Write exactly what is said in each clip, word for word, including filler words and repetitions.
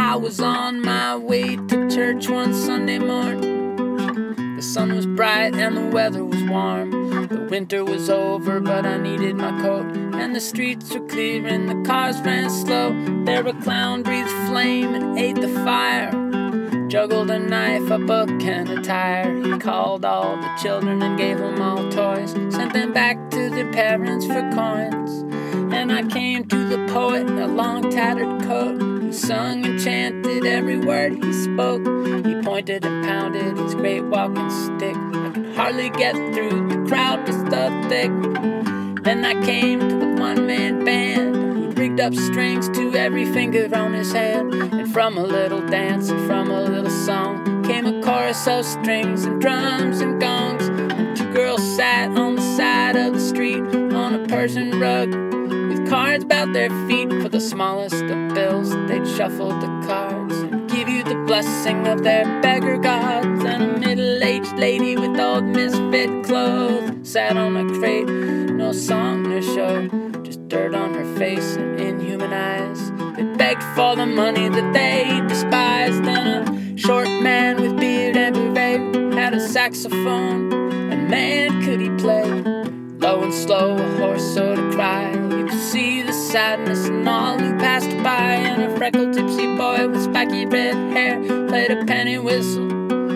I was on my way to church one Sunday morning. The sun was bright and the weather was warm. The winter was over, but I needed my coat. And the streets were clear and the cars ran slow. There a clown breathed flame and ate the fire, juggled a knife, a book, and a tire. He called all the children and gave them all toys, sent them back to their parents for coins. And I came to the poet in a long tattered coat, who sung and chanted every word he spoke. He pointed and pounded his great walking stick. I could hardly get through, the crowd was so thick. Then I came to the one-man band, who rigged up strings to every finger on his hand. And from a little dance and from a little song came a chorus of strings and drums and gongs. And two girls sat on the side of the street on a Persian rug, with cards about their feet. For the smallest of bills they'd shuffle the cards and give you the blessing of their beggar gods. And a middle-aged lady with old misfit clothes sat on a crate, no song nor show, just dirt on her face and inhuman eyes. They begged for the money that they despised. And a short man with beard and beret had a saxophone, and man could he play. Low and slow, a hoarse sort of cry. You could see the sadness in all who passed by. And a freckled tipsy boy with spiky red hair played a penny whistle,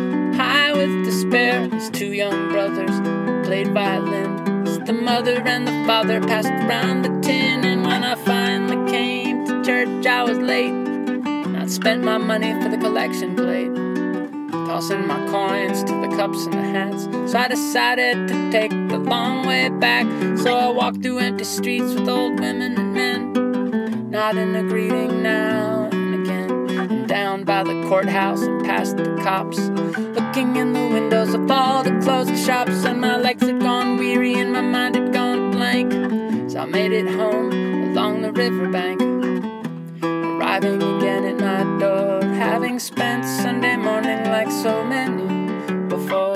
high with despair. His two young brothers played violin as the mother and the father passed around the tin. And when I finally came to church, I was late, and I'd spent my money for the collection plate, tossing my coins to the cups and the hats. So I decided to take the long way back. So I walked through empty streets with old women and men, nodding a greeting now and again. And down by the courthouse and past the cops, looking in the windows of all the closed shops. And my legs had gone weary and my mind had gone blank, so I made it home along the riverbank, arriving again at my door, having spent Sunday morning like so many before.